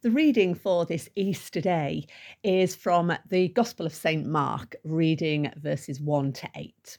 The reading for this Easter day is from the Gospel of St. Mark, reading verses 1 to 8.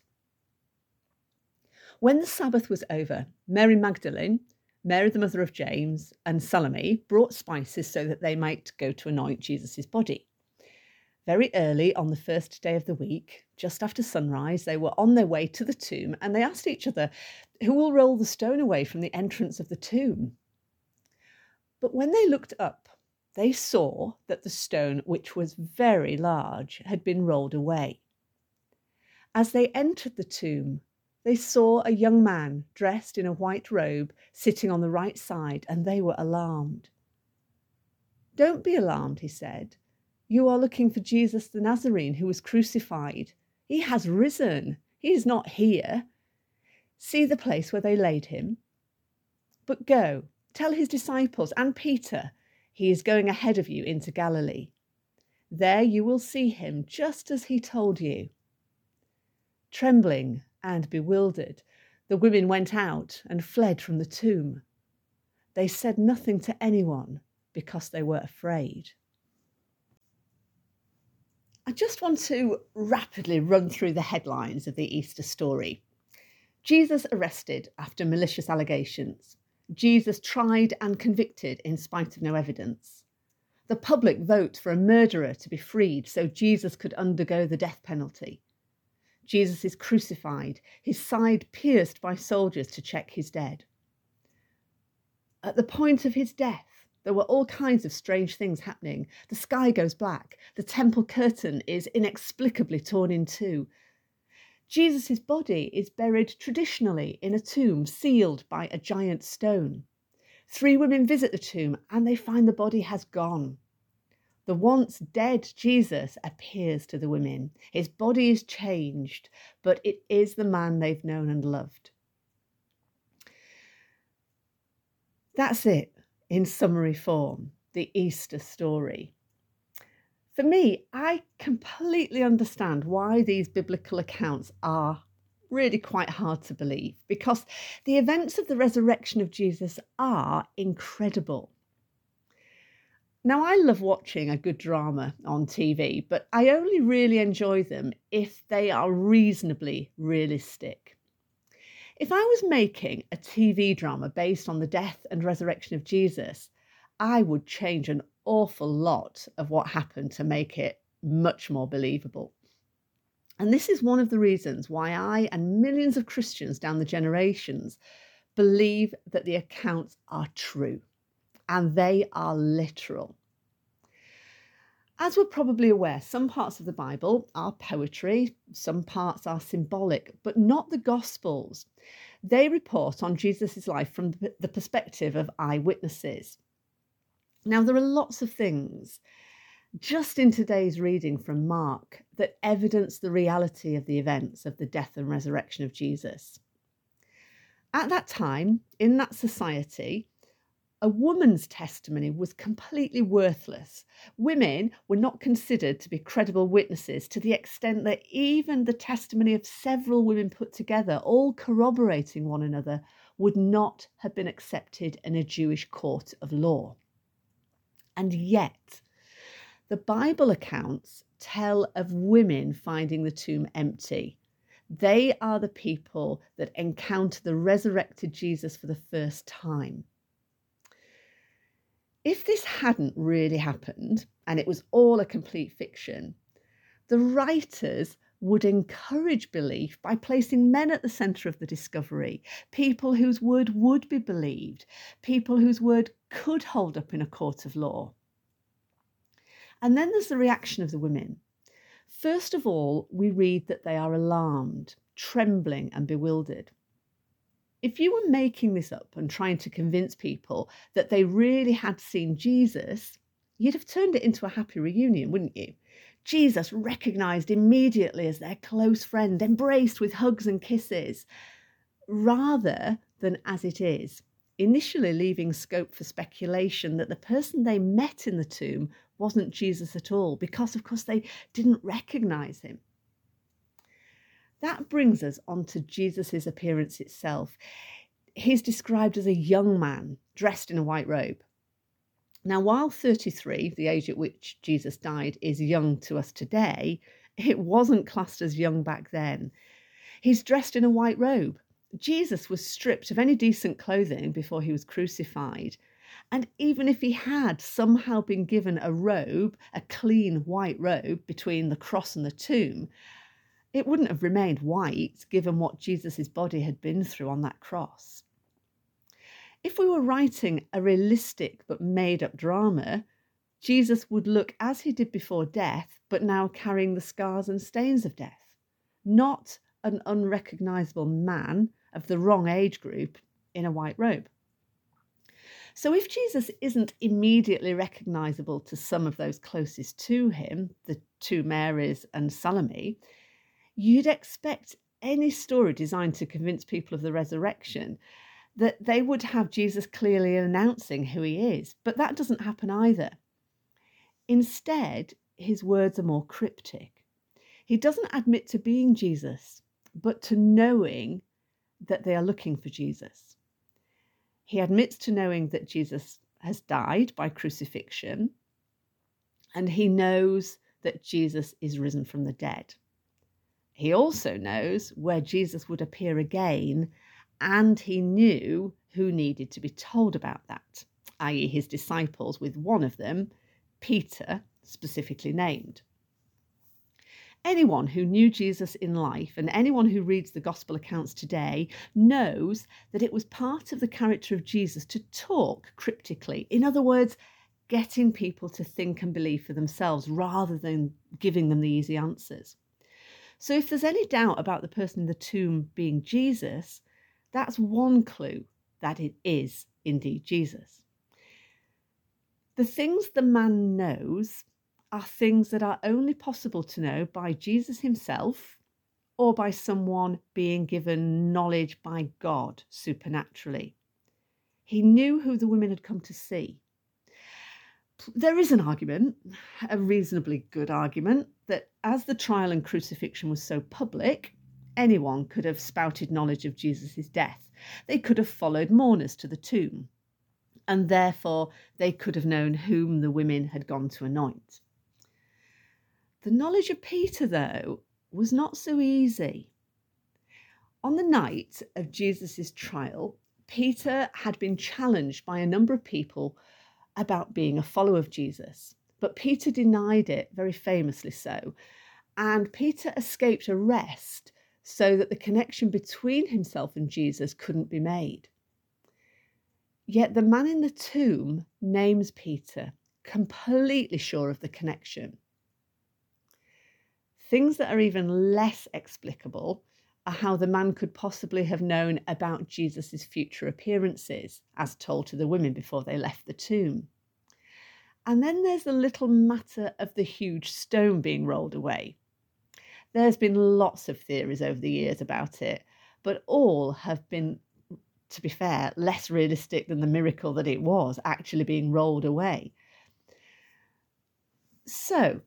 When the Sabbath was over, Mary Magdalene, Mary the mother of James, and Salome brought spices so that they might go to anoint Jesus' body. Very early on the first day of the week, just after sunrise, they were on their way to the tomb and they asked each other, "Who will roll the stone away from the entrance of the tomb?" But when they looked up, they saw that the stone, which was very large, had been rolled away. As they entered the tomb, they saw a young man dressed in a white robe sitting on the right side, and they were alarmed. "Don't be alarmed," he said. "You are looking for Jesus the Nazarene who was crucified. He has risen. He is not here. See the place where they laid him? But go, tell his disciples and Peter, he is going ahead of you into Galilee. There you will see him just as he told you." Trembling and bewildered, the women went out and fled from the tomb. They said nothing to anyone because they were afraid. I just want to rapidly run through the headlines of the Easter story. Jesus arrested after malicious allegations. Jesus tried and convicted in spite of no evidence. The public vote for a murderer to be freed so Jesus could undergo the death penalty. Jesus is crucified, his side pierced by soldiers to check he's dead. At the point of his death, there were all kinds of strange things happening. The sky goes black. The temple curtain is inexplicably torn in two. Jesus' body is buried traditionally in a tomb sealed by a giant stone. 3 women visit the tomb and they find the body has gone. The once dead Jesus appears to the women. His body is changed, but it is the man they've known and loved. That's it. In summary form, the Easter story. For me, I completely understand why these biblical accounts are really quite hard to believe, because the events of the resurrection of Jesus are incredible. Now, I love watching a good drama on TV, but I only really enjoy them if they are reasonably realistic. If I was making a TV drama based on the death and resurrection of Jesus, I would change an awful lot of what happened to make it much more believable. And this is one of the reasons why I and millions of Christians down the generations believe that the accounts are true, and they are literal. As we're probably aware, some parts of the Bible are poetry, some parts are symbolic, but not the Gospels. They report on Jesus' life from the perspective of eyewitnesses. Now, there are lots of things just in today's reading from Mark that evidence the reality of the events of the death and resurrection of Jesus. At that time, in that society, a woman's testimony was completely worthless. Women were not considered to be credible witnesses to the extent that even the testimony of several women put together, all corroborating one another, would not have been accepted in a Jewish court of law. And yet, the Bible accounts tell of women finding the tomb empty. They are the people that encounter the resurrected Jesus for the first time. If this hadn't really happened, and it was all a complete fiction, the writers would encourage belief by placing men at the centre of the discovery, people whose word would be believed, people whose word could hold up in a court of law. And then there's the reaction of the women. First of all, we read that they are alarmed, trembling and bewildered. If you were making this up and trying to convince people that they really had seen Jesus, you'd have turned it into a happy reunion, wouldn't you? Jesus recognised immediately as their close friend, embraced with hugs and kisses, rather than as it is, initially leaving scope for speculation that the person they met in the tomb wasn't Jesus at all, because, of course, they didn't recognise him. That brings us on to Jesus' appearance itself. He's described as a young man dressed in a white robe. Now, while 33, the age at which Jesus died, is young to us today, it wasn't classed as young back then. He's dressed in a white robe. Jesus was stripped of any decent clothing before he was crucified. And even if he had somehow been given a robe, a clean white robe between the cross and the tomb, it wouldn't have remained white given what Jesus' body had been through on that cross. If we were writing a realistic but made-up drama, Jesus would look as he did before death, but now carrying the scars and stains of death, not an unrecognisable man of the wrong age group in a white robe. So if Jesus isn't immediately recognisable to some of those closest to him, the two Marys and Salome, you'd expect any story designed to convince people of the resurrection that they would have Jesus clearly announcing who he is, but that doesn't happen either. Instead, his words are more cryptic. He doesn't admit to being Jesus, but to knowing that they are looking for Jesus. He admits to knowing that Jesus has died by crucifixion, and he knows that Jesus is risen from the dead. He also knows where Jesus would appear again, and he knew who needed to be told about that, i.e. his disciples, with one of them, Peter, specifically named. Anyone who knew Jesus in life and anyone who reads the gospel accounts today knows that it was part of the character of Jesus to talk cryptically. In other words, getting people to think and believe for themselves rather than giving them the easy answers. So if there's any doubt about the person in the tomb being Jesus, that's one clue that it is indeed Jesus. The things the man knows are things that are only possible to know by Jesus himself or by someone being given knowledge by God supernaturally. He knew who the women had come to see. There is an argument, a reasonably good argument, that as the trial and crucifixion was so public, anyone could have spouted knowledge of Jesus' death. They could have followed mourners to the tomb, and therefore they could have known whom the women had gone to anoint. The knowledge of Peter, though, was not so easy. On the night of Jesus' trial, Peter had been challenged by a number of people about being a follower of Jesus, but Peter denied it, very famously so, and Peter escaped arrest so that the connection between himself and Jesus couldn't be made. Yet the man in the tomb names Peter, completely sure of the connection. Things that are even less explicable are how the man could possibly have known about Jesus' future appearances, as told to the women before they left the tomb. And then there's the little matter of the huge stone being rolled away. There's been lots of theories over the years about it, but all have been, to be fair, less realistic than the miracle that it was actually being rolled away. So,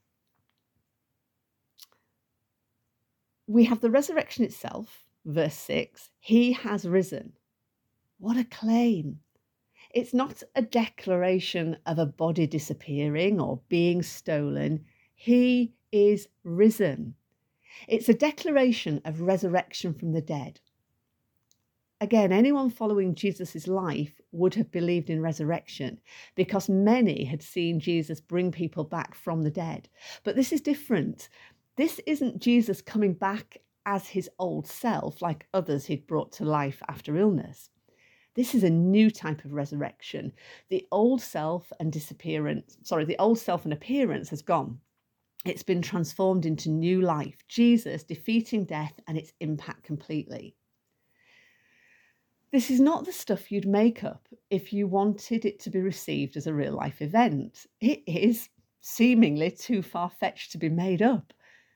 we have the resurrection itself, verse 6, he has risen. What a claim. It's not a declaration of a body disappearing or being stolen. He is risen. It's a declaration of resurrection from the dead. Again, anyone following Jesus' life would have believed in resurrection because many had seen Jesus bring people back from the dead. But this is different. This isn't Jesus coming back as his old self like others he'd brought to life after illness. This is a new type of resurrection. The old self and appearance has gone. It's been transformed into new life. Jesus defeating death and its impact completely. This is not the stuff you'd make up if you wanted it to be received as a real life event. It is seemingly too far-fetched to be made up.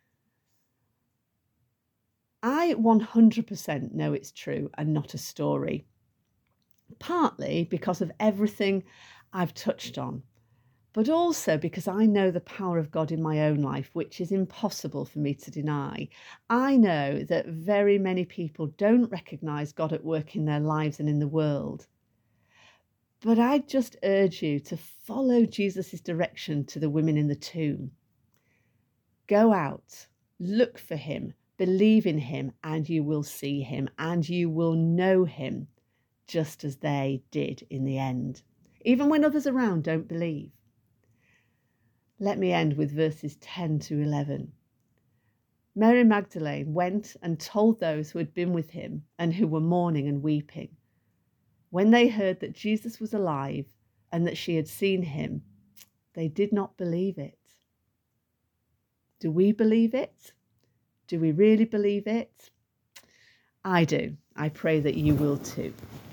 I 100% know it's true and not a story. Partly because of everything I've touched on, but also because I know the power of God in my own life, which is impossible for me to deny. I know that very many people don't recognise God at work in their lives and in the world. But I just urge you to follow Jesus' direction to the women in the tomb. Go out, look for him, believe in him, and you will see him, and you will know him, just as they did in the end, even when others around don't believe. Let me end with verses 10 to 11. Mary Magdalene went and told those who had been with him and who were mourning and weeping. When they heard that Jesus was alive and that she had seen him, they did not believe it. Do we believe it? Do we really believe it? I do. I pray that you will too.